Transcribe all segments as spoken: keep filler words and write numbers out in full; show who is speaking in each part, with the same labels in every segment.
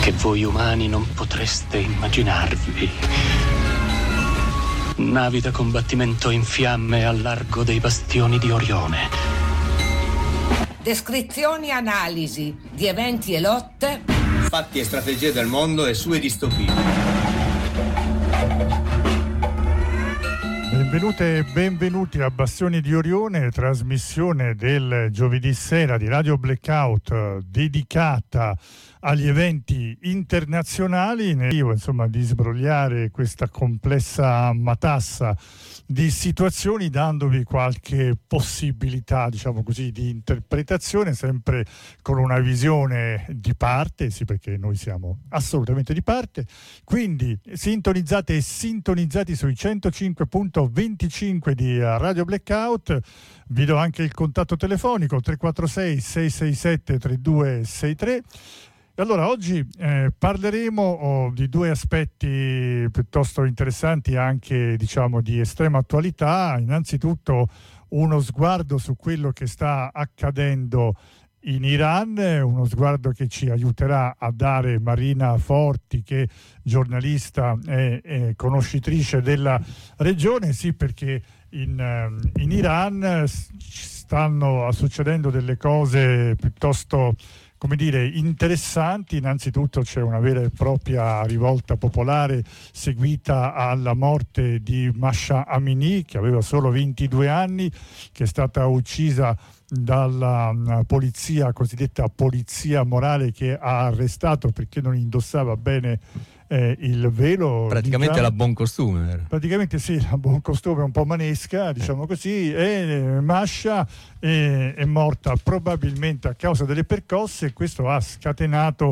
Speaker 1: che voi umani non potreste immaginarvi. Navi da combattimento in fiamme al largo dei bastioni di Orione.
Speaker 2: Descrizioni e analisi di eventi e lotte,
Speaker 3: fatti e strategie del mondo e sue distopie.
Speaker 4: Benvenute e benvenuti a Bastioni di Orione, trasmissione del giovedì sera di Radio Blackout dedicata agli eventi internazionali. Io, insomma, di sbrogliare questa complessa matassa di situazioni, dandovi qualche possibilità, diciamo così, di interpretazione, sempre con una visione di parte, sì, perché noi siamo assolutamente di parte. Quindi sintonizzate e sintonizzati sui centocinque virgola venticinque di Radio Blackout. Vi do anche il contatto telefonico tre quattro sei sei sei sette tre due sei tre. Allora, oggi eh, parleremo oh, di due aspetti piuttosto interessanti, anche diciamo di estrema attualità. Innanzitutto uno sguardo su quello che sta accadendo in Iran, uno sguardo che ci aiuterà a dare Marina Forti, che è giornalista e, e conoscitrice della regione, sì, perché in, in Iran stanno succedendo delle cose piuttosto, come dire, interessanti. Innanzitutto c'è una vera e propria rivolta popolare seguita alla morte di Mahsa Amini, che aveva solo ventidue anni, che è stata uccisa dalla polizia, cosiddetta polizia morale, che ha arrestato perché non indossava bene eh, il velo.
Speaker 5: Praticamente diciamo, la buon costume.
Speaker 4: Praticamente sì, la buon costume un po' manesca, diciamo eh. così, e Mahsa è, è morta probabilmente a causa delle percosse, e questo ha scatenato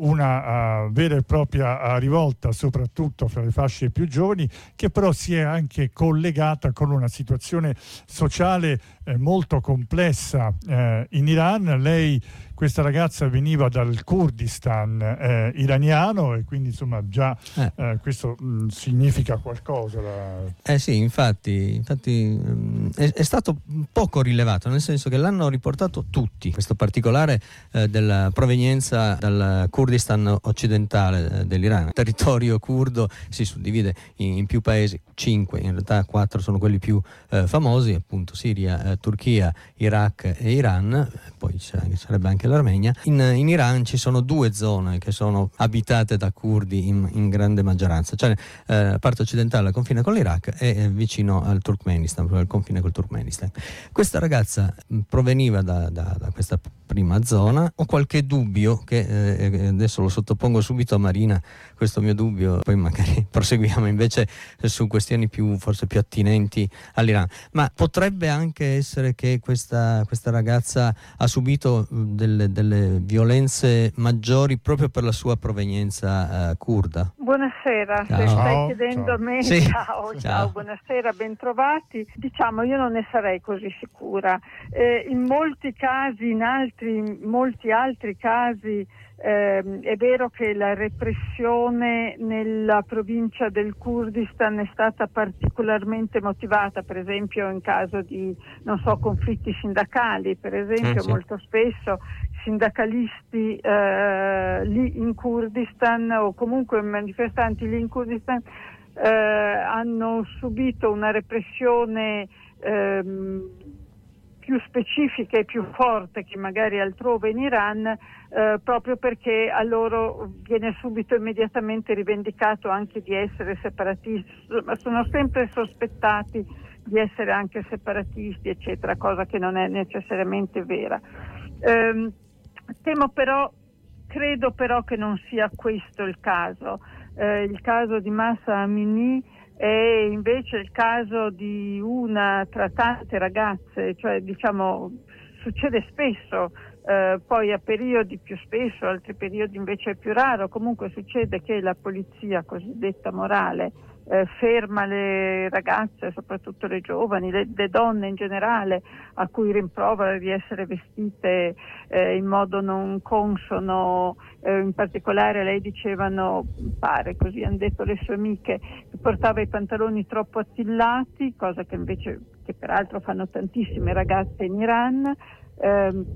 Speaker 4: una uh, vera e propria uh, rivolta, soprattutto fra le fasce più giovani, che però si è anche collegata con una situazione sociale eh, molto complessa eh, in Iran. Lei, questa ragazza, veniva dal Kurdistan eh, iraniano, e quindi insomma già eh. Eh, questo mh, significa qualcosa. La...
Speaker 5: Eh sì, infatti, infatti mh, è, è stato poco rilevato, nel senso che l'hanno riportato tutti, questo particolare eh, della provenienza dal Kurdistan occidentale eh, dell'Iran. Il territorio curdo si suddivide in, in più paesi, cinque, in realtà quattro sono quelli più eh, famosi, appunto Siria, eh, Turchia, Iraq e Iran, poi sarebbe anche l'Armenia. In, in Iran ci sono due zone che sono abitate da curdi in, in grande maggioranza, cioè eh, la parte occidentale al confine con l'Iraq e eh, vicino al Turkmenistan, al confine col Turkmenistan. Questa ragazza mh, proveniva da, da, da questa prima zona. Ho qualche dubbio, che eh, adesso lo sottopongo subito a Marina, questo mio dubbio, poi magari proseguiamo invece su questioni più, forse più attinenti all'Iran. Ma potrebbe anche essere che questa, questa ragazza ha subito delle, delle violenze maggiori proprio per la sua provenienza uh, curda?
Speaker 6: Buonasera,
Speaker 5: ciao.
Speaker 6: se stai
Speaker 4: Ciao,
Speaker 6: chiedendo
Speaker 4: ciao.
Speaker 6: a me,
Speaker 5: Sì.
Speaker 6: ciao, ciao, ciao, buonasera, bentrovati. Diciamo, io non ne sarei così sicura. Eh, in molti casi, in altri, in molti altri casi, Eh, è vero che la repressione nella provincia del Kurdistan è stata particolarmente motivata, per esempio in caso di, non so, conflitti sindacali, per esempio, eh, sì. Molto spesso sindacalisti eh, lì in Kurdistan, o comunque manifestanti lì in Kurdistan, eh, hanno subito una repressione ehm, più specifica e più forte che magari altrove in Iran, eh, proprio perché a loro viene subito immediatamente rivendicato anche di essere separatisti, sono sempre sospettati di essere anche separatisti, eccetera, cosa che non è necessariamente vera. Eh, temo però, credo però che non sia questo il caso. Eh, il caso di Mahsa Amini è invece il caso di una tra tante ragazze, cioè diciamo succede spesso, eh, poi a periodi più spesso, altri periodi invece è più raro. Comunque succede che la polizia cosiddetta morale eh, ferma le ragazze, soprattutto le giovani, le, le donne in generale, a cui rimprovera di essere vestite eh, in modo non consono. Eh, in particolare lei dicevano, pare, così hanno detto le sue amiche, che portava i pantaloni troppo attillati, cosa che invece, che peraltro fanno tantissime ragazze in Iran, eh,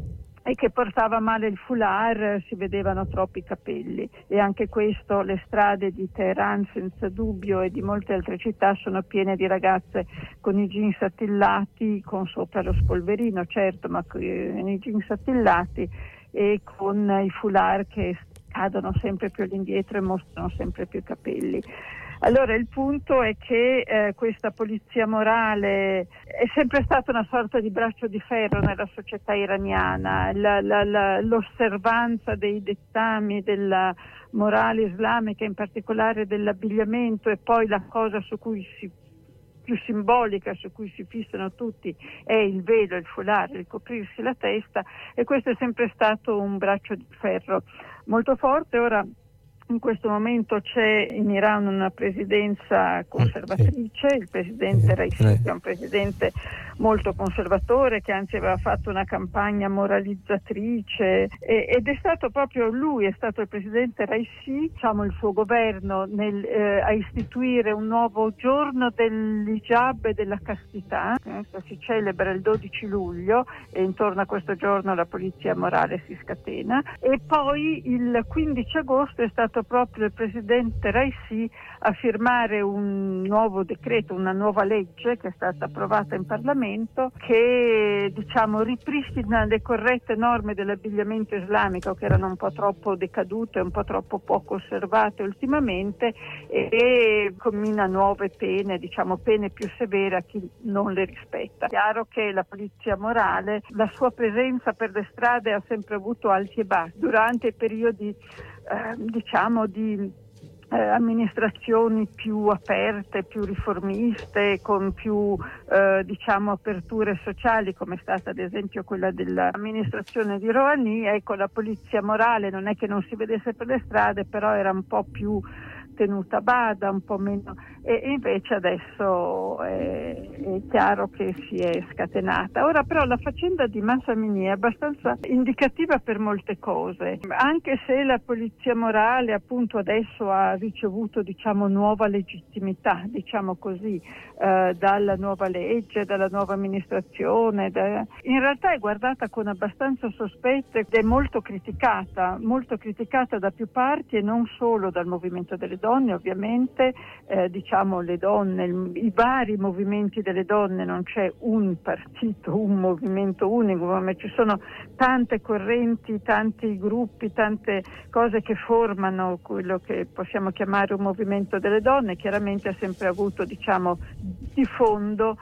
Speaker 6: e che portava male il foulard, si vedevano troppi capelli, e anche questo, le strade di Teheran senza dubbio e di molte altre città sono piene di ragazze con i jeans attillati, con sopra lo spolverino certo, ma con i jeans attillati e con i foulard che cadono sempre più all'indietro e mostrano sempre più capelli. Allora il punto è che eh, questa polizia morale è sempre stata una sorta di braccio di ferro nella società iraniana, la, la, la, l'osservanza dei dettami della morale islamica, in particolare dell'abbigliamento, e poi la cosa su cui si più simbolica, su cui si fissano tutti, è il velo, il foulard, il coprirsi la testa, e questo è sempre stato un braccio di ferro molto forte. Ora in questo momento c'è in Iran una presidenza conservatrice, il presidente Raisi, che è un presidente molto conservatore, che anzi aveva fatto una campagna moralizzatrice, e, ed è stato proprio lui, è stato il presidente Raisi, diciamo il suo governo, nel, eh, a istituire un nuovo giorno dell'hijab e della castità, eh, si celebra il dodici luglio e intorno a questo giorno la polizia morale si scatena, e poi il quindici agosto è stato proprio il presidente Raisi a firmare un nuovo decreto, una nuova legge che è stata approvata in Parlamento, che diciamo ripristina le corrette norme dell'abbigliamento islamico, che erano un po' troppo decadute, un po' troppo poco osservate ultimamente, e, e commina nuove pene, diciamo pene più severe a chi non le rispetta. È chiaro che la polizia morale, la sua presenza per le strade ha sempre avuto alti e bassi. Durante i periodi Eh, diciamo di eh, amministrazioni più aperte, più riformiste, con più eh, diciamo aperture sociali, come è stata ad esempio quella dell'amministrazione di Rouhani, ecco, la polizia morale non è che non si vedesse per le strade, però era un po' più tenuta a bada, un po' meno, e invece adesso è, è chiaro che si è scatenata. Ora però la faccenda di Mahsa Amini è abbastanza indicativa per molte cose, anche se la polizia morale appunto adesso ha ricevuto diciamo nuova legittimità, diciamo così, eh, dalla nuova legge, dalla nuova amministrazione, da... in realtà è guardata con abbastanza sospetto ed è molto criticata, molto criticata da più parti, e non solo dal movimento delle donne ovviamente, eh, diciamo le donne, il, i vari movimenti delle donne, non c'è un partito, un movimento unico, ma ci sono tante correnti, tanti gruppi, tante cose che formano quello che possiamo chiamare un movimento delle donne. Chiaramente ha sempre avuto diciamo di fondo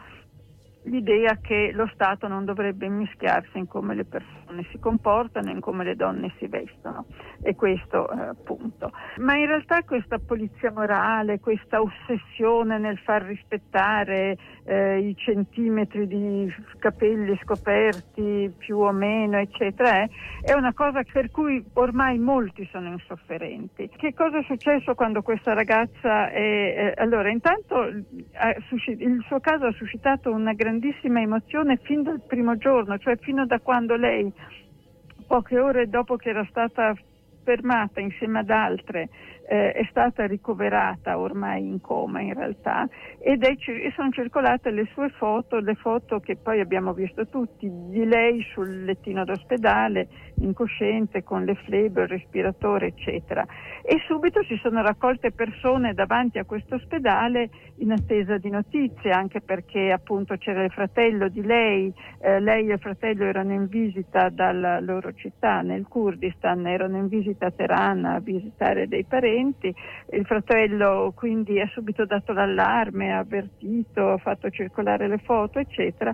Speaker 6: l'idea che lo Stato non dovrebbe immischiarsi in come le persone si comportano, in come le donne si vestono, e questo eh, appunto. Ma in realtà questa polizia morale, questa ossessione nel far rispettare eh, i centimetri di capelli scoperti più o meno eccetera, eh, è una cosa per cui ormai molti sono insofferenti. Che cosa è successo quando questa ragazza è... Eh, allora intanto ha suscit- il suo caso ha suscitato una grandissima emozione fin dal primo giorno, cioè fino da quando lei, poche ore dopo che era stata fermata insieme ad altre, eh, è stata ricoverata ormai in coma in realtà, ed è, e sono circolate le sue foto, le foto che poi abbiamo visto tutti, di lei sul lettino d'ospedale, incosciente, con le flebo, il respiratore eccetera, e subito si sono raccolte persone davanti a questo ospedale in attesa di notizie, anche perché appunto c'era il fratello di lei, eh, lei e il fratello erano in visita dalla loro città nel Kurdistan, erano in visita a Teheran a visitare dei parenti. Il fratello quindi ha subito dato l'allarme, ha avvertito, ha fatto circolare le foto eccetera,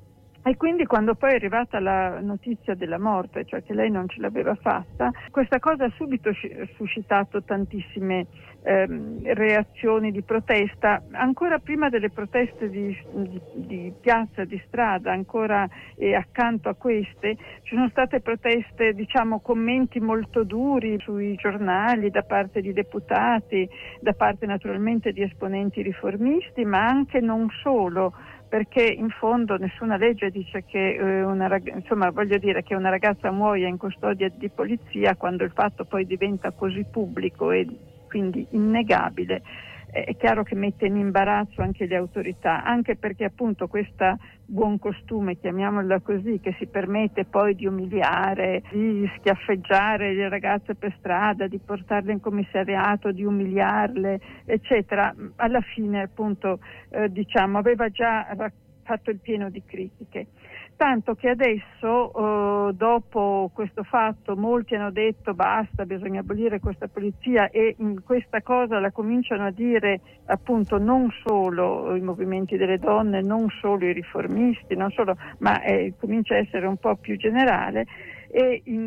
Speaker 6: e quindi quando poi è arrivata la notizia della morte, cioè che lei non ce l'aveva fatta, questa cosa ha subito suscitato tantissime ehm, reazioni di protesta, ancora prima delle proteste di, di, di piazza, di strada, ancora eh, accanto a queste ci sono state proteste, diciamo commenti molto duri sui giornali da parte di deputati, da parte naturalmente di esponenti riformisti, ma anche non solo, perché in fondo nessuna legge dice che eh, una rag- insomma voglio dire che una ragazza muoia in custodia di polizia quando il fatto poi diventa così pubblico e quindi innegabile. È chiaro che mette in imbarazzo anche le autorità, anche perché appunto questa buon costume, chiamiamola così, che si permette poi di umiliare, di schiaffeggiare le ragazze per strada, di portarle in commissariato, di umiliarle, eccetera, alla fine appunto eh, diciamo aveva già fatto il pieno di critiche. Tanto che adesso, eh, dopo questo fatto, molti hanno detto basta, bisogna abolire questa polizia, e in questa cosa la cominciano a dire appunto non solo i movimenti delle donne, non solo i riformisti, non solo, ma eh, comincia a essere un po' più generale. E in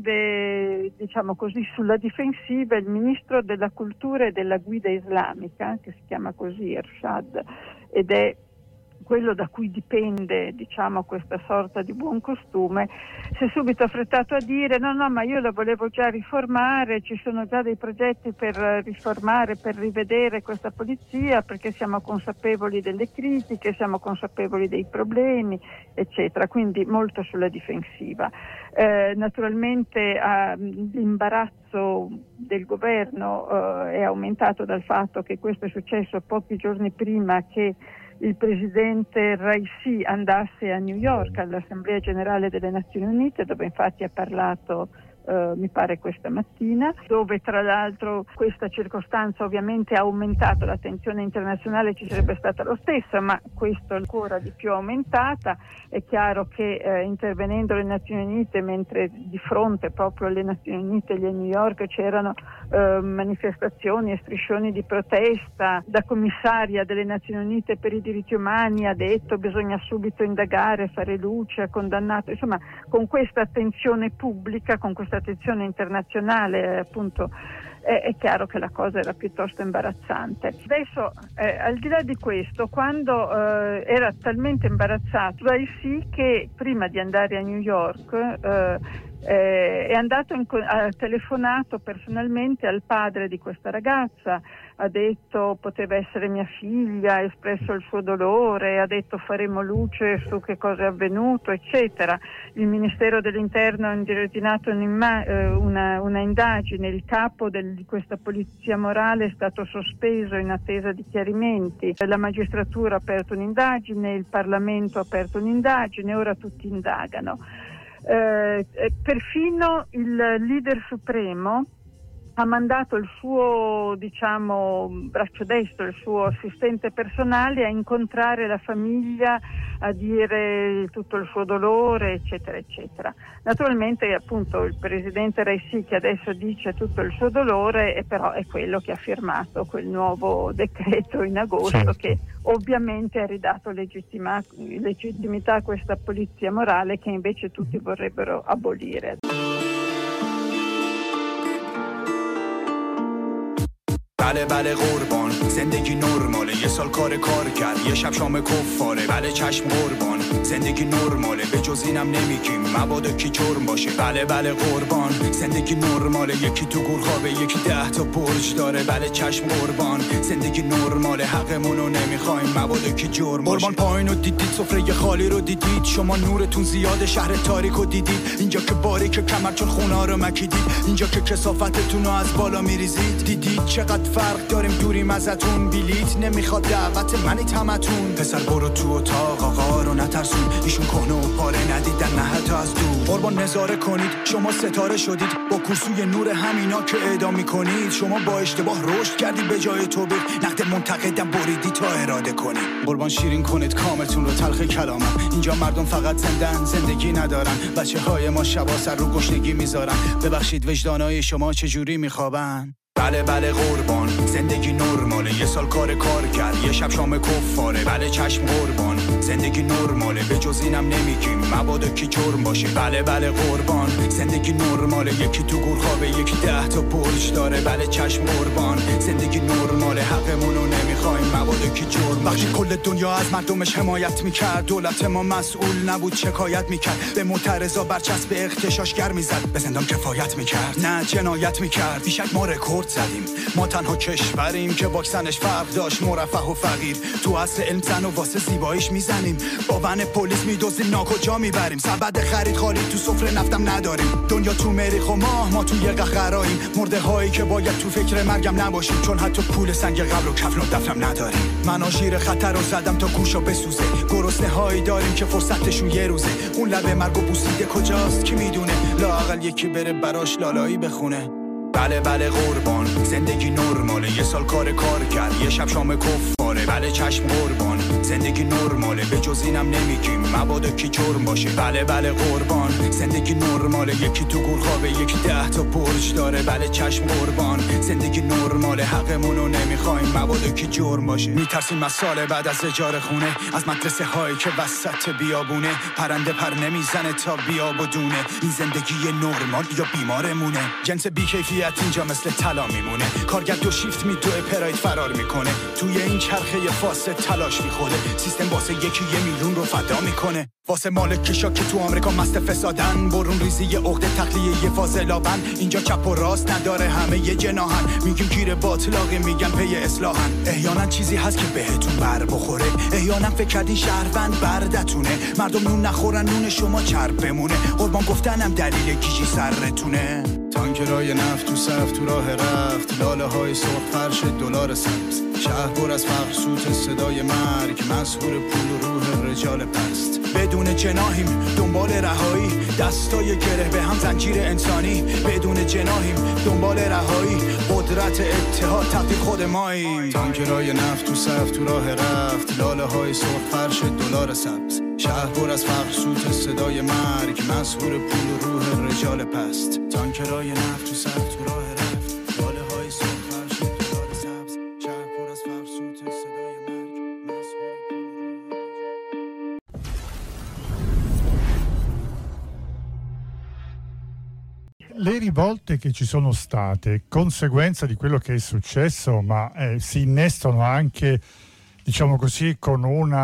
Speaker 6: grande, diciamo così, sulla difensiva il ministro della cultura e della guida islamica, che si chiama così Ershad, ed è quello da cui dipende, diciamo, questa sorta di buon costume, si è subito affrettato a dire no, no, ma io la volevo già riformare, ci sono già dei progetti per riformare, per rivedere questa polizia, perché siamo consapevoli delle critiche, siamo consapevoli dei problemi, eccetera, quindi molto sulla difensiva. Eh, naturalmente eh, l'imbarazzo del governo eh, è aumentato dal fatto che questo è successo pochi giorni prima che il presidente Raisi andasse a New York all'Assemblea Generale delle Nazioni Unite, dove infatti ha parlato Uh, mi pare questa mattina, dove tra l'altro questa circostanza ovviamente ha aumentato l'attenzione internazionale, ci sarebbe stata lo stesso, ma questo ancora di più aumentata. È chiaro che uh, intervenendo le Nazioni Unite, mentre di fronte proprio alle Nazioni Unite e a New York c'erano uh, manifestazioni e striscioni di protesta, la commissaria delle Nazioni Unite per i diritti umani ha detto bisogna subito indagare, fare luce, ha condannato, insomma, con questa attenzione pubblica, con questa attenzione internazionale, appunto è, è chiaro che la cosa era piuttosto imbarazzante. Adesso, eh, al di là di questo, quando eh, era talmente imbarazzato dai sì che prima di andare a New York eh, eh, è andato in, ha telefonato personalmente al padre di questa ragazza, ha detto poteva essere mia figlia, ha espresso il suo dolore, ha detto faremo luce su che cosa è avvenuto, eccetera. Il Ministero dell'Interno ha ordinato una, una, una indagine, il capo del, di questa polizia morale è stato sospeso in attesa di chiarimenti, la magistratura ha aperto un'indagine, il Parlamento ha aperto un'indagine, ora tutti indagano. Eh, perfino il leader supremo ha mandato il suo, diciamo, braccio destro, il suo assistente personale a incontrare la famiglia, a dire tutto il suo dolore, eccetera, eccetera. Naturalmente, appunto, il presidente Raisi, che adesso dice tutto il suo dolore, e però è quello che ha firmato quel nuovo decreto in agosto, certo, che ovviamente ha ridato legittima, legittimità a questa polizia morale che invece tutti vorrebbero abolire.
Speaker 7: بله بله قربان زندگی نرماله یه سال کار کار کرد یه شب شام کفاره بله چشم قربان زندگی نرماله به جز اینم نمیگیم مبادا کی جرم باشه بله بله قربان زندگی نرماله یکی تو گور خوابه یکی ده تا برج داره بله چشم قربان زندگی نرماله حقمونو نمیخوایم مبادا کی جرم باشه قربان پایینو دیدید سفره خالی رو دیدید شما نورتون زیاده شهر تاریکو دیدید اینجا که باریک کمر چون خونا رو مکیدید اینجا که کثافتتونو از بالا میریزید دیدید چقدر فرق داریم دوریم ازتون بلیت نمیخواد دعوت منی تمتون پسر برو تو اتاق آقا رو نترسون ایشون کهنه و پاره ندیدن نه حتی از دور قربان نظاره کنید شما ستاره شدید با کرسوی نور همینا که اعدام میکنید شما با اشتباه رشد کردی به جای توبیق نقد منتقدم بریدی تا اراده کنید قربان شیرین کنید کامتون رو تلخ کلامم اینجا مردم فقط زندن زندگی ندارن بچه های ما شبا سر رو گشنگی میذارن ببخشید وجدانای شما چجوری میخوابن بله بله قربان زندگی نرماله یه سال کار کار کرد یه شب شام کفاره بله چشم قربان زندگی نرماله به جز اینم نمیگیم مبادا کی جرم باشه بله بله قربان زندگی نرماله یکی تو گور خوابه یکی ده تا برج داره بله چشم قربان زندگی نرماله حقمونو نمیخوایم مبادا کی جرم باشه کل دنیا از مردمش حمایت میکرد دولت ما مسئول نبود شکایت میکرد به معترضا برچسب اغتشاشگر میزد به زندان کفایت میکرد نه جنایت میکرد بیشک ما رکورد رکورد زدیم. ما تنها کشوریم که واکسنش فرق داشت مرفه و فقیر. تو عصر علم زن و واسه زیباییش میزنیم. با ون پلیس میدوزیم ناکجا میبریم. سبد خرید خالی تو سفره نفتم نداریم. دنیا تو مریخ و ماه ما تو یه قهقراییم. مرده هایی که باید تو فکر مرگم نباشیم، چون حتی پول سنگ قبر و کفن و دفنم نداریم. من آژیر خطر رو زدم تا گوشا بسوزه. گرسنه هایی داریم که فرصتشون یه روزه. اون لبه مرگ و بوسیده کجاست کی میدونه؟ لااقل یکی بره براش لالایی بخونه. بله بله قربان زندگی نرماله. یه سال کار کار کرد یه شب شام کفاره. بله چشم قربان زندگی نرماله. به جز اینم نمیگیم مبادا کی جرم باشه. بله بله قربان زندگی نرماله. یکی تو گور خوابه یکی ده تا برج داره. بله چشم قربان زندگی نرماله. حقمونو نمیخوایم مبادا کی جرم باشه. میترسیم از سال بعد از اجاره خونه، از مدرسه هایی که وسط بیابونه. پرنده پر نمیزنه تا بیاب و دونه. این زندگی نرمال یا بیمارمونه. جنس بیکیفیت اینجا مثل طلا میمونه. کارگر دو شیفت میدوه پراید فرار میکنه. توی این چرخه فاسد تلاش میخوره. سیستم واسه یکی یه میلیون رو فدا میکنه. واسه مالکیشا که تو آمریکا مست فسادن. برون ریزی عقده تخلیه یه فاضلابن. اینجا چپ و راست نداره همه یه جناحن. میگیم گیر باطلاقی میگن پی اصلاحن. احیانا چیزی هست که بهتون بر بخوره. احیانا فکر کردین شهروند بردتونه. مردم نون نخورن نون شما چرب بمونه. قربان گفتنم دلیل گیجی سرتونه. تانکرای نفت تو صف تو راه رفت. لاله های سرخ فرش دلار سبز. شهر پر از فقر سوت صدای مرگ. مسحور پول و روح رجال پست. بدون جناحیم دنبال رهایی. دستای گره به هم زنجیر انسانی. بدون جناحیم دنبال رهایی. قدرت اتحاد تقدیر خود ماییم. تانکرای نفت تو صف تو راه رفت. لاله های سرخ فرش دلار سبز. شهر پر از فقر سوت صدای مرگ. مسحور پول و روح رجال پست. تانکرای نفت تو صف تو راه رفت. لاله های سرخ فرش دلار سبز. شهر پر از فقر سوت صدای مرگ. مسحور
Speaker 4: Le rivolte che ci sono state, conseguenza di quello che è successo, ma eh, si innestano anche, diciamo così, con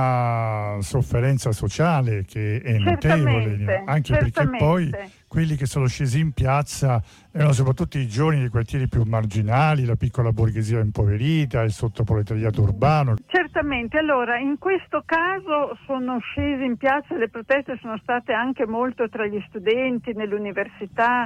Speaker 4: una sofferenza sociale che è notevole, anche perché poi quelli che sono scesi in piazza erano soprattutto i giovani dei quartieri più marginali, la piccola borghesia impoverita, il sottoproletariato urbano.
Speaker 6: Certamente, allora in questo caso sono scesi in piazza, le proteste sono state anche molto tra gli studenti, nelle università.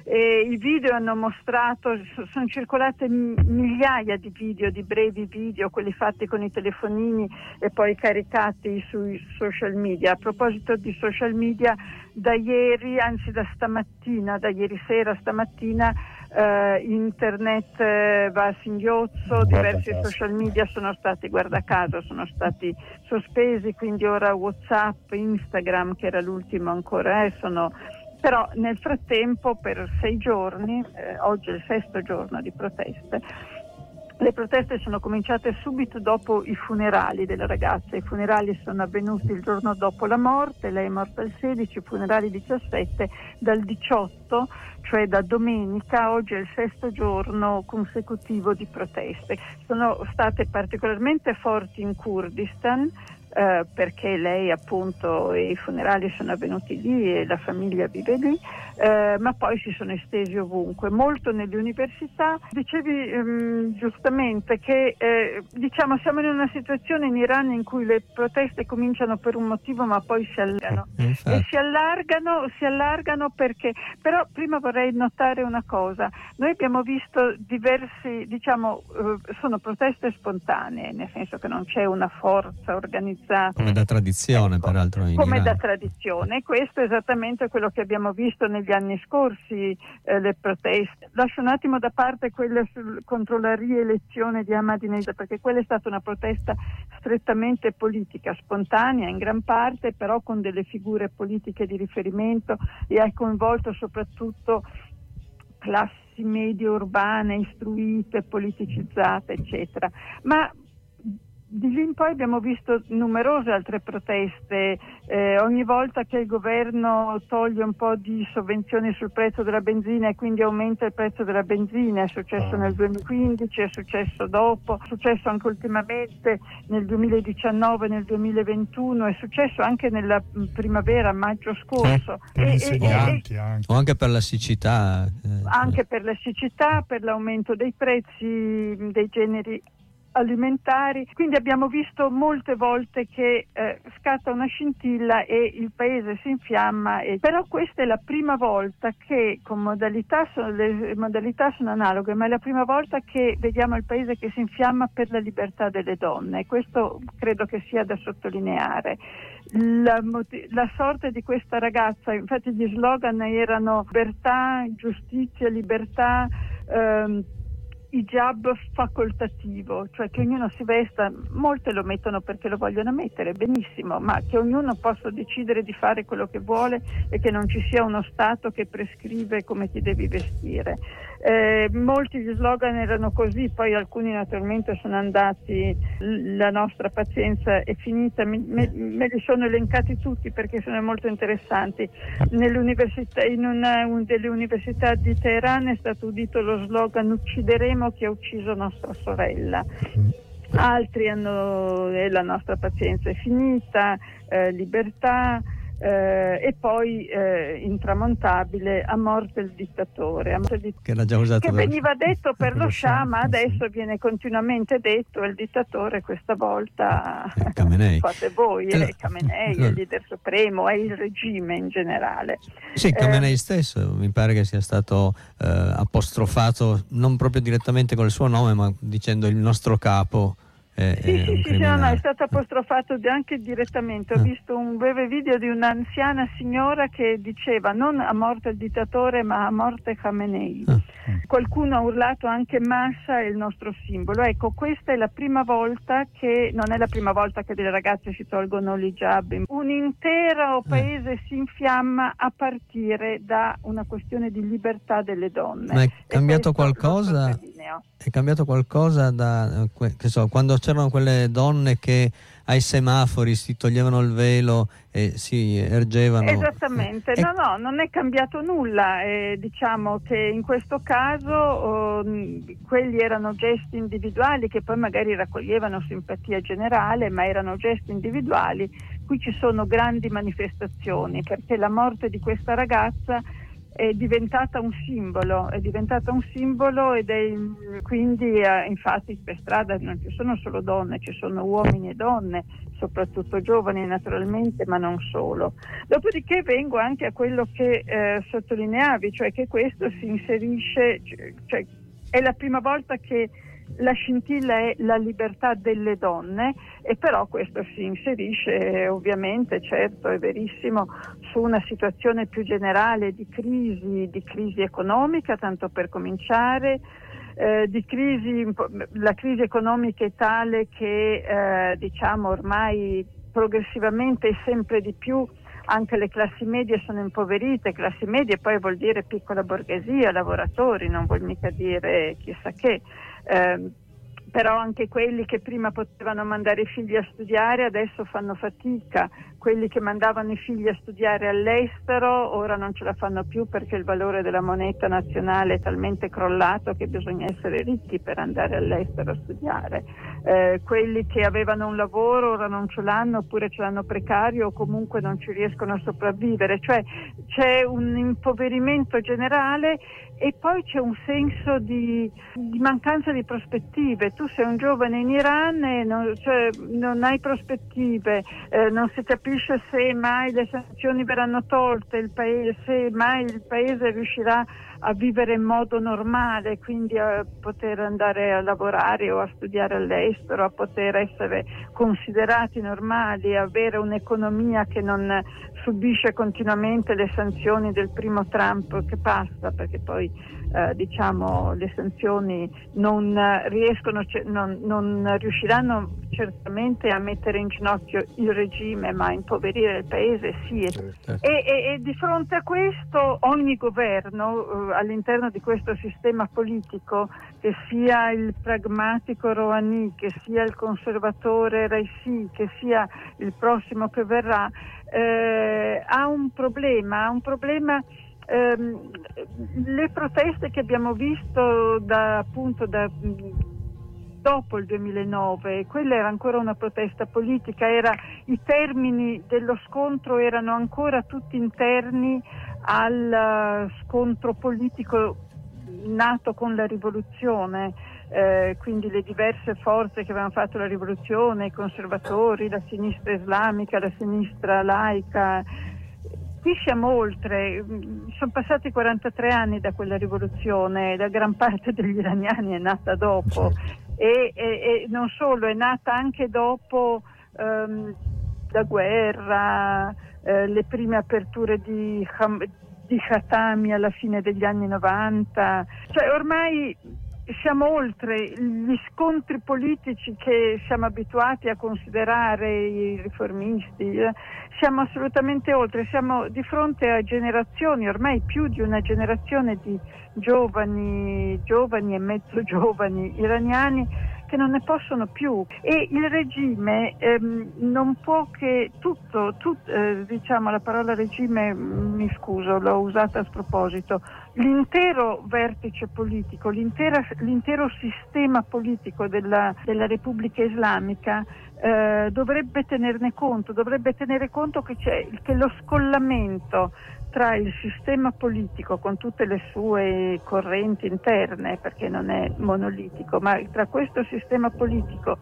Speaker 6: E i video hanno mostrato, sono circolate migliaia di video, di brevi video, quelli fatti con i telefonini e poi caricati sui social media. A proposito di social media, da ieri, anzi da stamattina, da ieri sera stamattina, eh, internet eh, va a singhiozzo, diversi social media sono stati, guarda caso, sono stati sospesi, quindi ora WhatsApp, Instagram, che era l'ultimo ancora, eh, sono... Però nel frattempo per sei giorni, eh, oggi è il sesto giorno di proteste, le proteste sono cominciate subito dopo i funerali della ragazza. I funerali sono avvenuti il giorno dopo la morte, lei è morta il sedici, i funerali il diciassette, dal diciotto, cioè da domenica, oggi è il sesto giorno consecutivo di proteste. Sono state particolarmente forti in Kurdistan, Uh, perché lei appunto i funerali sono avvenuti lì e la famiglia vive lì, uh, ma poi si sono estesi ovunque, molto nelle università. Dicevi um, giustamente che eh, diciamo siamo in una situazione in Iran in cui le proteste cominciano per un motivo ma poi si allargano e si allargano, si allargano perché però prima vorrei notare una cosa. Noi abbiamo visto diversi, diciamo uh, sono proteste spontanee, nel senso che non c'è una forza organizzata
Speaker 5: come da tradizione, ecco, peraltro in
Speaker 6: come
Speaker 5: Iran.
Speaker 6: da tradizione. Questo è esattamente quello che abbiamo visto negli anni scorsi, eh, le proteste. Lascio un attimo da parte quelle sul, contro la rielezione di Ahmadinejad, perché quella è stata una protesta strettamente politica, spontanea in gran parte, però con delle figure politiche di riferimento, e ha coinvolto soprattutto classi medie urbane, istruite, politicizzate, eccetera. Ma di lì in poi abbiamo visto numerose altre proteste, eh, ogni volta che il governo toglie un po' di sovvenzioni sul prezzo della benzina e quindi aumenta il prezzo della benzina, è successo nel duemilaquindici, è successo dopo, è successo anche ultimamente nel duemiladiciannove, nel duemilaventuno, è successo anche nella primavera, maggio scorso.
Speaker 4: Eh, per
Speaker 6: e,
Speaker 4: insegnanti
Speaker 6: e, e,
Speaker 4: anche.
Speaker 5: O anche per la siccità. Eh,
Speaker 6: anche per la siccità, per l'aumento dei prezzi dei generi alimentari, quindi abbiamo visto molte volte che eh, scatta una scintilla e il paese si infiamma, e... però questa è la prima volta che con modalità sono, le modalità sono analoghe, ma è la prima volta che vediamo il paese che si infiamma per la libertà delle donne, e questo credo che sia da sottolineare. La, la sorte di questa ragazza, infatti gli slogan erano libertà, giustizia, libertà, ehm, hijab facoltativo, cioè che ognuno si vesta, molte lo mettono perché lo vogliono mettere, benissimo, ma che ognuno possa decidere di fare quello che vuole e che non ci sia uno Stato che prescrive come ti devi vestire. Eh, molti gli slogan erano così, poi alcuni naturalmente sono andati, la nostra pazienza è finita, me, me, me li sono elencati tutti perché sono molto interessanti. Nell'università, in una, una delle università di Teheran è stato udito lo slogan "uccideremo chi ha ucciso nostra sorella". Altri hanno "e la nostra pazienza è finita", eh, libertà, eh, e poi eh, intramontabile, "a morte il dittatore", a morte il ditt-
Speaker 5: che era già usato
Speaker 6: che
Speaker 5: per...
Speaker 6: veniva detto per lo Shah, ma
Speaker 4: sì.
Speaker 6: adesso viene continuamente detto, e il dittatore questa volta
Speaker 5: Eh, Khamenei.
Speaker 6: fate voi,
Speaker 5: Eh,
Speaker 6: è Khamenei,
Speaker 5: eh,
Speaker 6: è il leader supremo, è il regime in generale.
Speaker 5: Sì, Khamenei
Speaker 6: Eh,
Speaker 5: stesso mi pare che sia stato eh, apostrofato non proprio direttamente con il suo nome, ma dicendo il nostro capo. È,
Speaker 6: Sì,
Speaker 5: è
Speaker 6: sì,
Speaker 5: un
Speaker 6: sì, sì, no, no, è
Speaker 5: criminale.
Speaker 6: stato apostrofato anche direttamente. Ho
Speaker 5: Ah.
Speaker 6: visto un breve video di un'anziana signora che diceva non "a morte il dittatore", ma "a morte Khamenei".
Speaker 5: Ah.
Speaker 6: Qualcuno ha urlato anche "Massa è il nostro simbolo". Ecco, questa è la prima volta che, non è la prima volta che delle ragazze si tolgono l'hijab. Un intero paese si infiamma a partire da una questione di libertà delle donne.
Speaker 5: Ma è
Speaker 6: E
Speaker 5: cambiato
Speaker 6: questo lo
Speaker 5: qualcosa?
Speaker 6: sottolineo.
Speaker 5: È cambiato qualcosa da eh, que- che so, quando c'erano quelle donne che ai semafori si toglievano il velo e si ergevano?
Speaker 6: Esattamente,
Speaker 5: Eh,
Speaker 6: no, no, non è cambiato nulla. Eh, diciamo che in questo caso oh, quelli erano gesti individuali che poi magari raccoglievano simpatia generale, ma erano gesti individuali. Qui ci sono grandi manifestazioni, perché la morte di questa ragazza è diventata un simbolo, è diventata un simbolo ed è quindi eh, infatti per strada non ci sono solo donne, ci sono uomini e donne, soprattutto giovani naturalmente, ma non solo. Dopodiché vengo anche a quello che eh, sottolineavi, cioè che questo si inserisce, cioè è la prima volta che la scintilla è la libertà delle donne, e però questo si inserisce ovviamente, certo, è verissimo, su una situazione più generale di crisi, di crisi economica, tanto per cominciare, eh, di crisi, la crisi economica è tale che eh, diciamo ormai progressivamente e sempre di più anche le classi medie sono impoverite, classi medie poi vuol dire piccola borghesia, lavoratori, non vuol mica dire chissà che. Eh, però anche quelli che prima potevano mandare i figli a studiare adesso fanno fatica, quelli che mandavano i figli a studiare all'estero ora non ce la fanno più perché il valore della moneta nazionale è talmente crollato che bisogna essere ricchi per andare all'estero a studiare. Eh, quelli che avevano un lavoro ora non ce l'hanno, oppure ce l'hanno precario, o comunque non ci riescono a sopravvivere, cioè c'è un impoverimento generale e poi c'è un senso di, di mancanza di prospettive. Tu sei un giovane in Iran e non, cioè, non hai prospettive, eh, non si capisce se mai le sanzioni verranno tolte, il paese, se mai il paese riuscirà a vivere in modo normale, quindi a poter andare a lavorare o a studiare all'estero, a poter essere considerati normali, avere un'economia che non subisce continuamente le sanzioni del primo Trump che passa, perché poi eh, diciamo le sanzioni non eh, riescono, non, non riusciranno certamente a mettere in ginocchio il regime, ma a impoverire il paese sì.
Speaker 5: Certo.
Speaker 6: E, e, e di fronte a questo ogni governo eh, all'interno di questo sistema politico, che sia il pragmatico Rouhani, che sia il conservatore Raisi, che sia il prossimo che verrà, eh, ha un problema, ha un problema. Ehm, le proteste che abbiamo visto da appunto da dopo il duemilanove, quella era ancora una protesta politica, era, i termini dello scontro erano ancora tutti interni al scontro politico nato con la rivoluzione, eh, quindi le diverse forze che avevano fatto la rivoluzione, i conservatori, la sinistra islamica, la sinistra laica. Qui siamo oltre, sono passati quarantatré anni da quella rivoluzione, la gran parte degli iraniani è nata dopo. E, e, e non solo, è nata anche dopo ehm, la guerra, eh, le prime aperture di, di Khatami alla fine degli anni novanta, cioè ormai siamo oltre gli scontri politici che siamo abituati a considerare i riformisti, eh, siamo assolutamente oltre, siamo di fronte a generazioni, ormai più di una generazione di giovani, giovani e mezzo giovani iraniani che non ne possono più, e il regime ehm, non può che tutto, tut, eh, diciamo la parola regime, mi scuso, l'ho usata a sproposito, l'intero vertice politico, l'intera, l'intero sistema politico della, della Repubblica Islamica eh, dovrebbe tenerne conto, dovrebbe tenere conto che c'è che lo scollamento tra il sistema politico con tutte le sue correnti interne, perché non è monolitico, ma tra questo sistema politico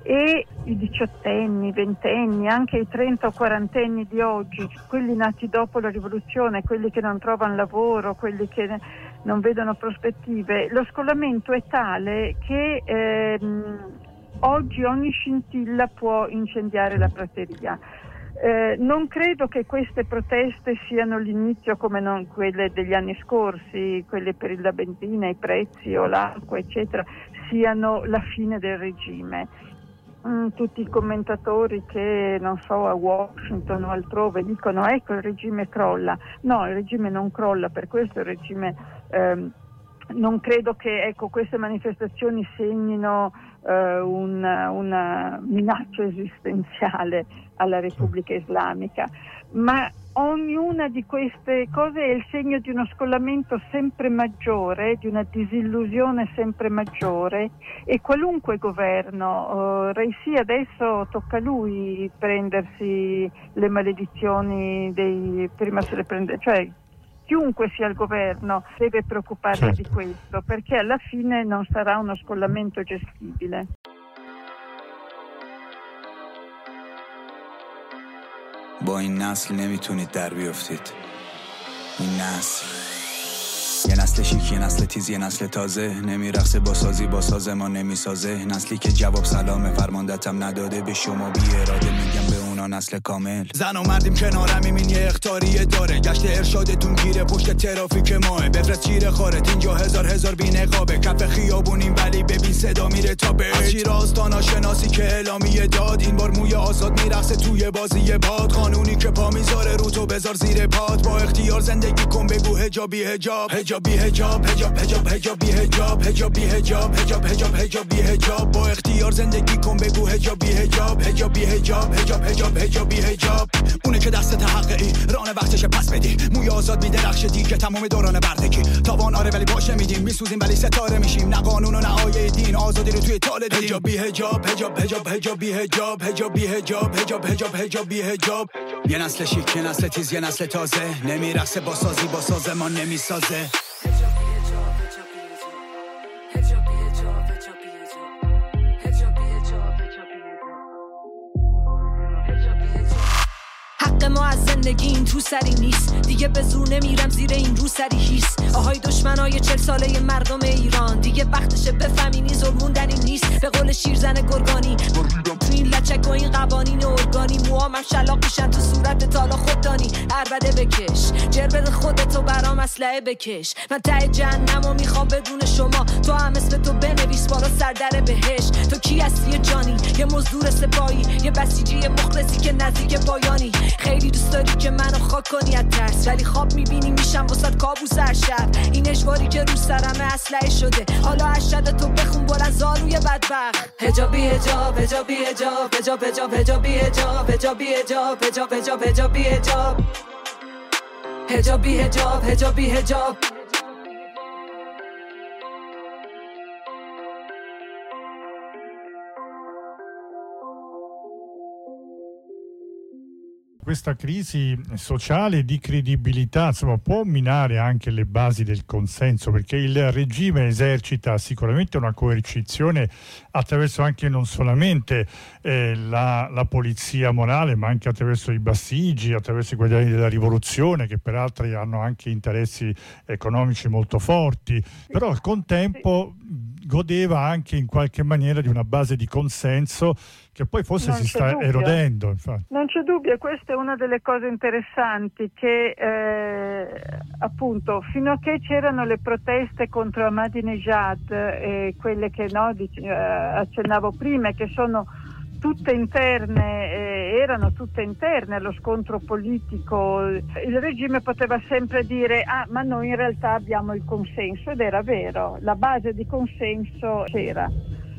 Speaker 6: e i diciottenni, ventenni, anche i trenta o quarantenni di oggi, quelli nati dopo la rivoluzione, quelli che non trovano lavoro, quelli che non vedono prospettive, lo scollamento è tale che ehm, oggi ogni scintilla può incendiare la prateria. Eh, non credo che queste proteste siano l'inizio, come non quelle degli anni scorsi, quelle per la benzina, i prezzi o l'acqua eccetera, siano la fine del regime. Mm, tutti i commentatori che, non so, a Washington o altrove dicono ecco il regime crolla. No, il regime non crolla, per questo il regime ehm, non credo che ecco queste manifestazioni segnino eh, una, una minaccia esistenziale alla Repubblica Islamica, ma ognuna di queste cose è il segno di uno scollamento sempre maggiore, di una disillusione sempre maggiore, e qualunque governo, uh, Raisi adesso tocca a lui prendersi le maledizioni dei, prima se le prende, cioè chiunque sia il governo deve preoccuparsi certo. di questo, perché alla fine non sarà uno scollamento gestibile.
Speaker 7: با این نسل نمیتونید در بیافتید. این نسل یه نسل شیک، یه نسل تیز، یه نسل تازه، نمیرقصه با سازی با ساز ما نمیسازه، نسلی که جواب سلام فرماندتم نداده به شما بی اراده، میگم به اونا نسل کامل. زن و مردیم کنارم، این یه اختاریه داره، گشت ارشادتون گیره پشت ترافیک ماه، بفرست چیره خارت اینجا هزار هزار بی نقابه، کف خیابونیم ولی ببین صدا میره تا به چی راستانا شناسی که اعلامیه داد، این بار موی آزاد میرقصه توی بازی باد، قانونی که پا میذاره رو تو بذار زیر پات، با اختیار زندگی کن بگو حجابی حجاب حجابی حجاب حجاب حجاب حجابی حجاب حجابی حجاب حجاب حجاب حجابی حجاب، با اختیار زندگی کن بگو حجابی حجاب حجابی حجاب حجاب حجاب حجابی حجاب، اونه که دست حقی ران وقتشه پس بدی، موی آزاد میدرخشه دی که تمام دوران بردگی، تاوان آره ولی باشه میدیم، میسوزیم ولی ستاره میشیم، نه قانون و نه آیه دین، آزادی رو توی تاله دیدیم، حجابی حجاب حجاب حجاب حجابی حجاب حجابی حجاب حجاب حجاب حجابی حجاب، یه نسل شیک، یه نسل تیز، یه نسل تازه، نمیرقصه با سازی با ساز ما نمیسازه.
Speaker 8: حق ما از زندگی این تو سری نیست دیگه به زور نمیرم زیر این رو سری هیس آهای دشمنای چل ساله مردم ایران دیگه وقتشه بفهمینی زور موندنی نیست به قول شیرزن گرگانی تو این لچک و این قوانین ارگانی موام شلاق میشن تو صورت تالا خود دانی عربده بکش جر بده خودتو برام اسلحه بکش من ته جهنمو میخوام بدون شما تو هم اسم تو بنویس بالا سردر بهش تو کی هستی جانی یه مزدور سپاهی یه بسیجی مخلصی که نزدیک پایانی خیلی دوست داری که منو خاک کنی از ترس ولی خواب میبینی میشم واسط کابوس هر شب این اجباری که رو سرم اسلحه شده حالا اشهد تو بخون بلند زاروی بدبخت حجابی حجاب حجابی حجاب حجاب حجاب حجابی حجاب حجابی حجاب حجاب حجاب حجابی حجاب حجابی حجاب حجابی حجاب
Speaker 4: Questa crisi sociale di credibilità insomma, può minare anche le basi del consenso, perché il regime esercita sicuramente una coercizione attraverso anche non solamente eh, la, la polizia morale, ma anche attraverso i bastigi, attraverso i guardiani della rivoluzione, che peraltro hanno anche interessi economici molto forti, però al contempo godeva anche in qualche maniera di una base di consenso che poi forse
Speaker 6: non
Speaker 4: si sta
Speaker 6: dubbio.
Speaker 4: erodendo. Infatti.
Speaker 6: Non c'è dubbio, questa è una delle cose interessanti che eh, appunto fino a che c'erano le proteste contro Ahmadinejad, eh, quelle che no, dic- eh, accennavo prima, che sono tutte interne, eh, erano tutte interne allo scontro politico, il regime poteva sempre dire ah ma noi in realtà abbiamo il consenso, ed era vero, la base di consenso c'era.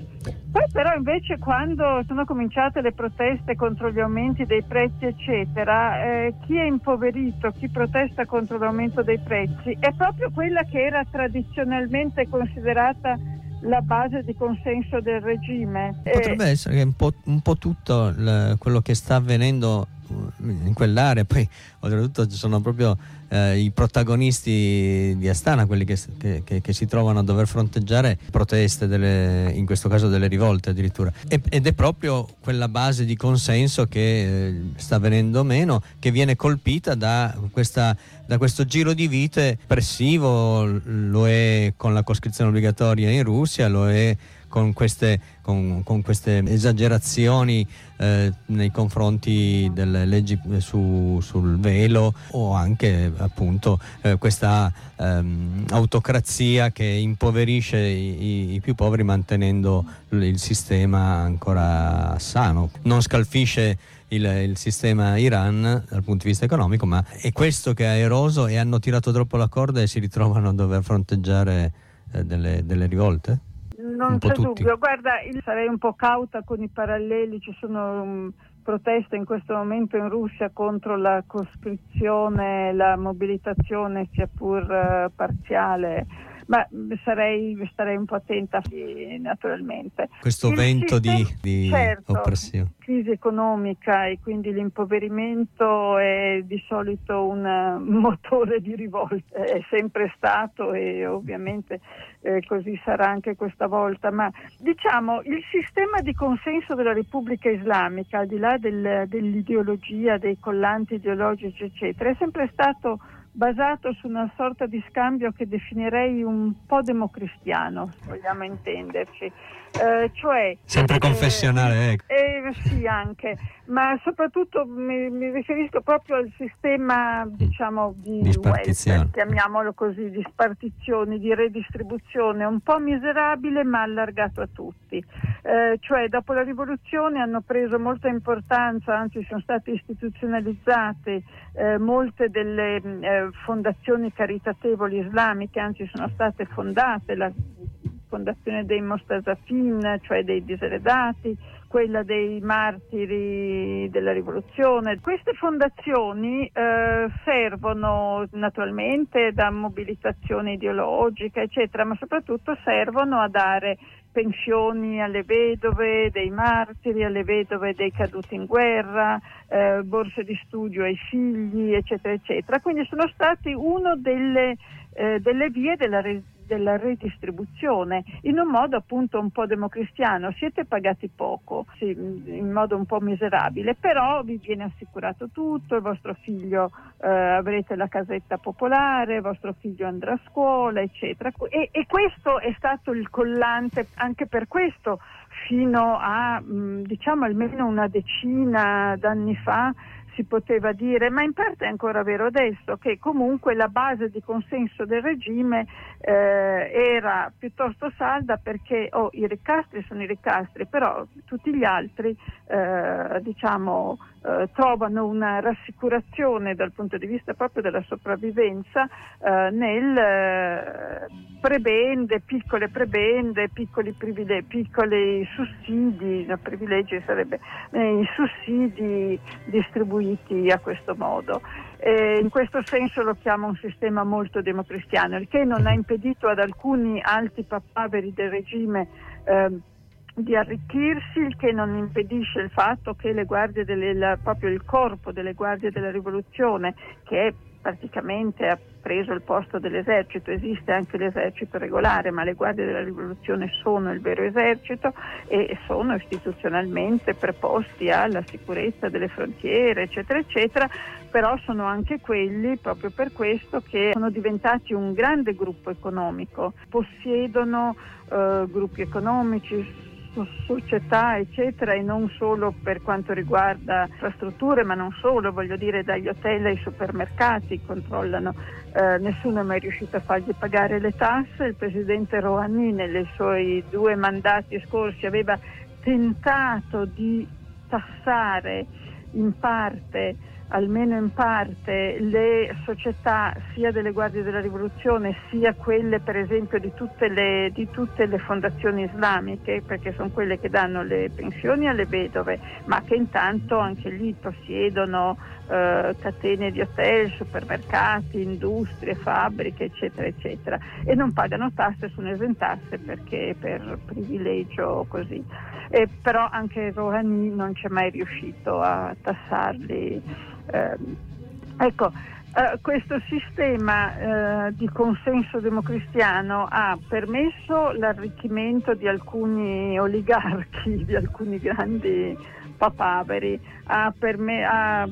Speaker 6: Poi però invece quando sono cominciate le proteste contro gli aumenti dei prezzi eccetera, eh, chi è impoverito, chi protesta contro l'aumento dei prezzi è proprio quella che era tradizionalmente considerata la base di consenso del regime.
Speaker 5: Potrebbe eh, essere che un po', un po' tutto il, quello che sta avvenendo in quell'area, poi oltretutto ci sono proprio eh, i protagonisti di Astana, quelli che, che, che si trovano a dover fronteggiare proteste, delle, in questo caso delle rivolte addirittura, e, ed è proprio quella base di consenso che eh, sta venendo meno, che viene colpita da questa da questo giro di vite oppressivo. Lo è con la coscrizione obbligatoria in Russia, lo è con queste, con, con queste esagerazioni eh, nei confronti delle leggi su, sul velo, o anche appunto eh, questa ehm, autocrazia che impoverisce i, i più poveri mantenendo il sistema ancora sano. Non scalfisce Il, il sistema Iran dal punto di vista economico, ma è questo che ha eroso e hanno tirato troppo la corda e si ritrovano a dover fronteggiare eh, delle, delle rivolte?
Speaker 6: Non c'è dubbio, guarda, io sarei un po' cauta con i paralleli, ci sono um, proteste in questo momento in Russia contro la coscrizione, la mobilitazione sia pur uh, parziale, ma sarei, starei un po' attenta naturalmente.
Speaker 5: Questo il vento sistema, di, di
Speaker 6: certo,
Speaker 5: oppressione.
Speaker 6: Crisi economica e quindi l'impoverimento è di solito un motore di rivolta, è sempre stato e ovviamente eh, così sarà anche questa volta, ma diciamo il sistema di consenso della Repubblica Islamica, al di là del, dell'ideologia, dei collanti ideologici eccetera, è sempre stato basato su una sorta di scambio che definirei un po' democristiano, vogliamo intenderci, eh, cioè
Speaker 5: sempre confessionale,
Speaker 6: eh, eh, sì anche, ma soprattutto mi, mi riferisco proprio al sistema diciamo di,
Speaker 5: di
Speaker 6: welfare, chiamiamolo così, di spartizioni, di redistribuzione, un po' miserabile ma allargato a tutti, eh, cioè dopo la rivoluzione hanno preso molta importanza, anzi sono state istituzionalizzate eh, molte delle eh, fondazioni caritatevoli islamiche, anzi sono state fondate, la fondazione dei Mostazafin, cioè dei diseredati, quella dei martiri della rivoluzione. Queste fondazioni eh, servono naturalmente da mobilitazione ideologica eccetera, ma soprattutto servono a dare pensioni alle vedove dei martiri, alle vedove dei caduti in guerra, eh, borse di studio ai figli eccetera eccetera, quindi sono stati uno delle, eh, delle vie della re- della redistribuzione, in un modo appunto un po' democristiano. Siete pagati poco, sì, in modo un po' miserabile, però vi viene assicurato tutto, il vostro figlio eh, avrete la casetta popolare, il vostro figlio andrà a scuola, eccetera. E, e questo è stato il collante anche per questo fino a mh, diciamo almeno una decina d'anni fa si poteva dire, ma in parte è ancora vero adesso, che comunque la base di consenso del regime eh, era piuttosto salda, perché oh, i ricastri sono i ricastri, però tutti gli altri eh, diciamo eh, trovano una rassicurazione dal punto di vista proprio della sopravvivenza eh, nel eh, prebende, piccole prebende, piccoli privilegi, piccoli sussidi, no, privilegi sarebbe eh, i sussidi distribuiti a questo modo. Eh, in questo senso lo chiamo un sistema molto democristiano, il che non ha impedito ad alcuni alti papaveri del regime eh, di arricchirsi, il che non impedisce il fatto che le guardie delle, la, proprio il corpo delle guardie della rivoluzione, che è praticamente ha preso il posto dell'esercito, esiste anche l'esercito regolare, ma le guardie della rivoluzione sono il vero esercito e sono istituzionalmente preposti alla sicurezza delle frontiere, eccetera, eccetera, però sono anche quelli, proprio per questo, che sono diventati un grande gruppo economico, possiedono eh, gruppi economici, società, eccetera, e non solo per quanto riguarda infrastrutture, ma non solo, voglio dire, dagli hotel ai supermercati controllano, eh, nessuno è mai riuscito a fargli pagare le tasse. Il presidente Rouhani nei suoi due mandati scorsi aveva tentato di tassare in parte, almeno in parte, le società sia delle guardie della rivoluzione sia quelle per esempio di tutte le, di tutte le fondazioni islamiche, perché sono quelle che danno le pensioni alle vedove, ma che intanto anche lì possiedono eh, catene di hotel, supermercati, industrie, fabbriche, eccetera, eccetera, e non pagano tasse, sono esentasse perché per privilegio così. E però anche Rouhani non c'è mai riuscito a tassarli. Eh, ecco, eh, questo sistema eh, di consenso democristiano ha permesso l'arricchimento di alcuni oligarchi, di alcuni grandi papaveri, ha, perme- ha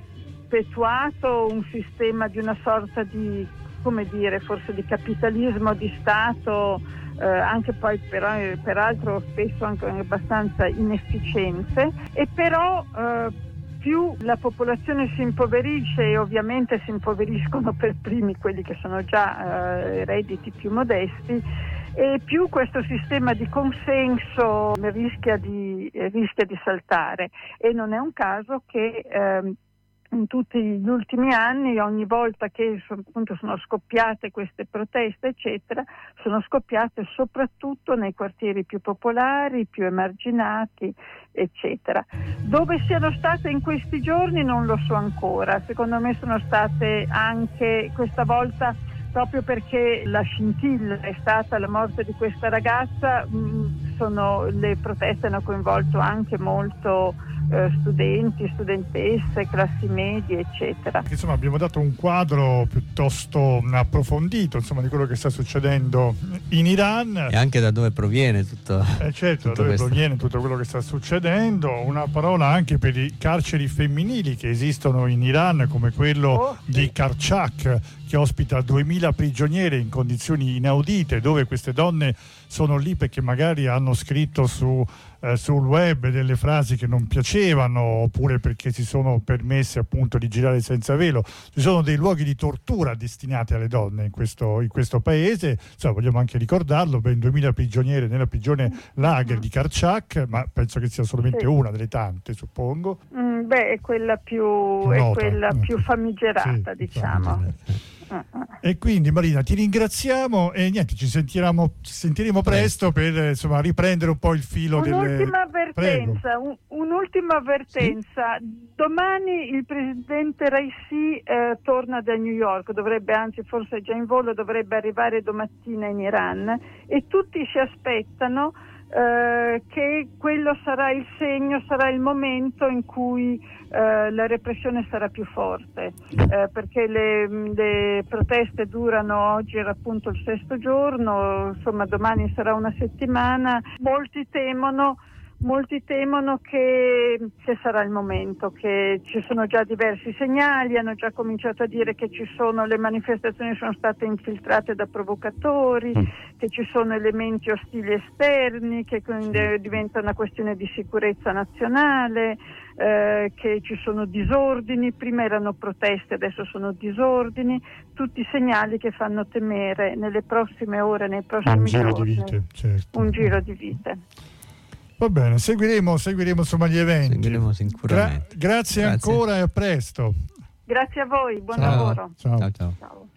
Speaker 6: perpetuato un sistema di una sorta di, come dire, forse di capitalismo di Stato, eh, anche poi però, peraltro spesso anche abbastanza inefficiente, e però eh, più la popolazione si impoverisce, e ovviamente si impoveriscono per primi quelli che sono già eh, redditi più modesti, e più questo sistema di consenso rischia di, eh, rischia di saltare. E non è un caso che eh, in tutti gli ultimi anni, ogni volta che appunto sono scoppiate queste proteste, eccetera, sono scoppiate soprattutto nei quartieri più popolari, più emarginati, eccetera. Dove siano state in questi giorni non lo so ancora, secondo me sono state anche questa volta, proprio perché la scintilla è stata la morte di questa ragazza, mh, sono, le proteste hanno coinvolto anche molto eh, studenti, studentesse, classi medie, eccetera.
Speaker 4: Insomma, abbiamo dato un quadro piuttosto approfondito, insomma, di quello che sta succedendo in Iran.
Speaker 5: E anche da dove proviene tutto.
Speaker 4: Eh certo,
Speaker 5: tutto
Speaker 4: da dove
Speaker 5: questo.
Speaker 4: proviene tutto quello che sta succedendo. Una parola anche per i carceri femminili che esistono in Iran, come quello
Speaker 6: Oh, sì.
Speaker 4: di Karchak, che ospita duemila prigioniere in condizioni inaudite, dove queste donne sono lì perché magari hanno scritto su, eh, sul web delle frasi che non piacevano, oppure perché si sono permesse appunto di girare senza velo. Ci sono dei luoghi di tortura destinati alle donne in questo, in questo paese. Insomma, vogliamo anche ricordarlo, ben duemila prigioniere nella prigione lager di Karchak, ma penso che sia solamente
Speaker 6: Sì.
Speaker 4: una delle tante, suppongo.
Speaker 6: Mm, beh, è quella più,
Speaker 4: Più
Speaker 6: è
Speaker 4: nota.
Speaker 6: quella
Speaker 4: Mm.
Speaker 6: più famigerata,
Speaker 4: Sì,
Speaker 6: diciamo.
Speaker 5: Famigerata.
Speaker 4: E quindi Marina, ti ringraziamo e niente, ci sentiremo, ci sentiremo presto per insomma riprendere un po' il filo delle...
Speaker 6: Un'ultima avvertenza, un, un'ultima avvertenza. Sì? Domani il presidente Raisi eh, torna da New York, dovrebbe, anzi forse è già in volo, dovrebbe arrivare domattina in Iran, e tutti si aspettano eh, che quello sarà il segno, sarà il momento in cui eh, la repressione sarà più forte, eh, perché le, le proteste durano, oggi era appunto il sesto giorno, insomma domani sarà una settimana. Molti temono Molti temono che, che sarà il momento, che ci sono già diversi segnali, hanno già cominciato a dire che ci sono, le manifestazioni sono state infiltrate da provocatori, mm. che ci sono elementi ostili esterni, che quindi diventa una questione di sicurezza nazionale, eh, che ci sono disordini, prima erano proteste, adesso sono disordini, tutti segnali che fanno temere nelle prossime ore, nei prossimi
Speaker 4: un giro
Speaker 6: giorni,
Speaker 4: di vite, certo.
Speaker 6: un giro di vite.
Speaker 4: Va bene, seguiremo, seguiremo insomma gli eventi.
Speaker 5: Seguiremo sicuramente.
Speaker 4: Gra- grazie, grazie ancora e a presto.
Speaker 6: Grazie a voi, buon
Speaker 5: ciao.
Speaker 6: lavoro.
Speaker 4: Ciao.
Speaker 5: Ciao, ciao.
Speaker 6: Ciao.